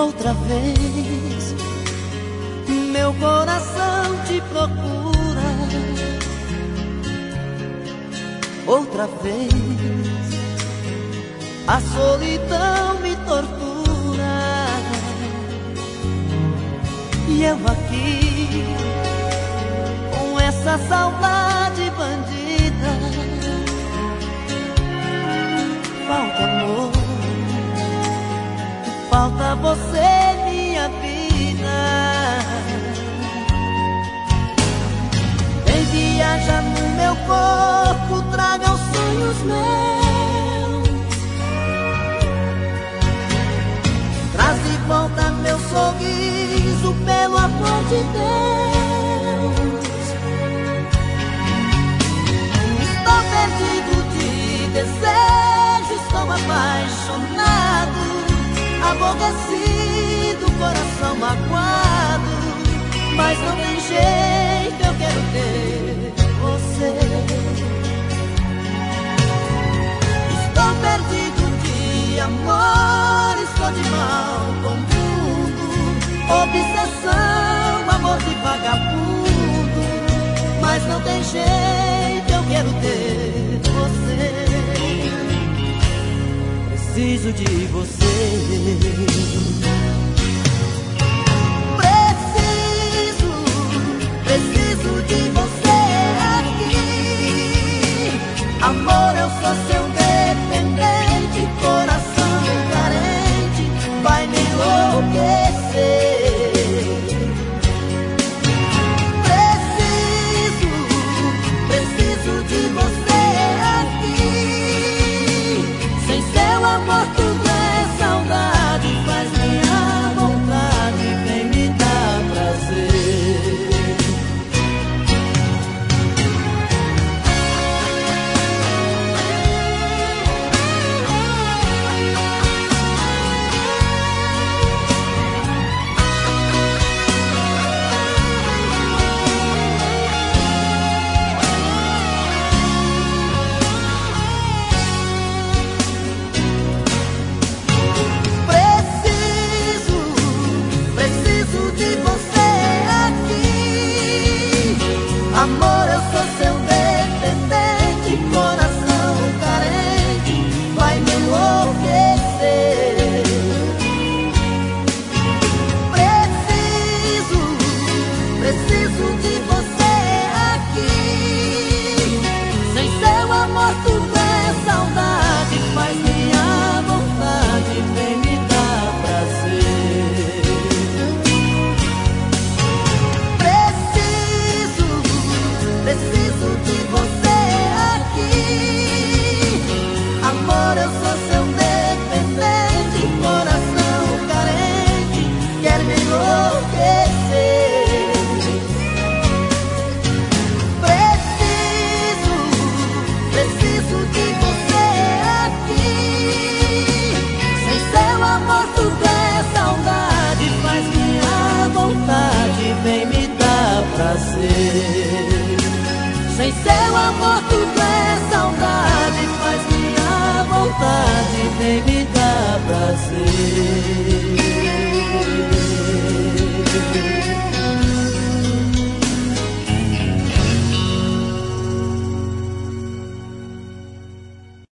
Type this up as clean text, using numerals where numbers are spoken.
outra vez. Meu coração te procura outra vez. A solidão me tortura e eu aqui com essa saudade bandida. Falta amor, falta você, minha vida. Vem viajar no meu corpo, traga os sonhos meus. Traz de volta meu sorriso, pelo amor de Deus. Estou perdido de desejo, estou apaixonado, aborrecido, coração magoado. Mas não tem jeito, eu quero ter você. Estou perdido de amor, estou de mal com o mundo. Obsessão, amor de vagabundo. Mas não tem jeito, eu quero ter você. Preciso de você. Preciso de você aqui. Amor, eu sou seu dependente, coração carente, vai me enlouquecer. Preciso de você aqui. Sem seu amor tudo é saudade, faz minha vontade, vem me dar prazer. Preciso de você aqui. Amor, eu sou seu dependente, coração carente, vai me enlouquecer. Preciso de você aqui. Sem seu amor tudo é saudade, faz minha vontade, vem me dar prazer. Preciso de você aqui. Amor, eu sou seu dependente, coração carente, quer me enlouquecer. Preciso de você aqui. Sem seu amor tudo é saudade, faz minha vontade, vem me dar prazer. Sem seu amor tudo é saudade, faz minha vontade, vem me dar prazer.